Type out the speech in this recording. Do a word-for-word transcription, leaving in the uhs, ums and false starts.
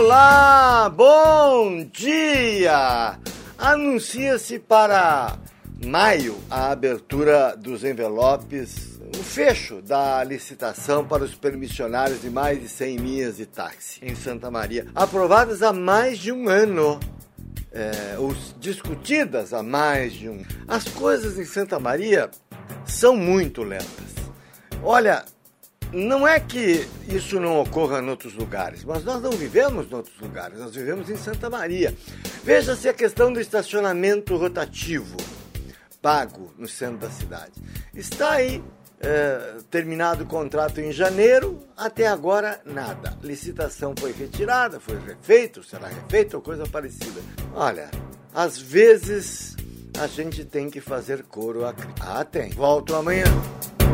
Olá, bom dia! Anuncia-se para maio a abertura dos envelopes, o fecho da licitação para os permissionários de mais de cem milhas de táxi em Santa Maria, aprovadas há mais de um ano, é, ou discutidas há mais de um. As coisas em Santa Maria são muito lentas. Olha, não é que isso não ocorra em outros lugares, mas nós não vivemos em outros lugares, nós vivemos em Santa Maria. Veja-se a questão do estacionamento rotativo pago no centro da cidade. Está aí, é, terminado o contrato em janeiro, até agora nada. Licitação foi retirada, foi refeito, será refeito ou coisa parecida. Olha, às vezes a gente tem que fazer coro a crítica. Ah, tem. Volto amanhã.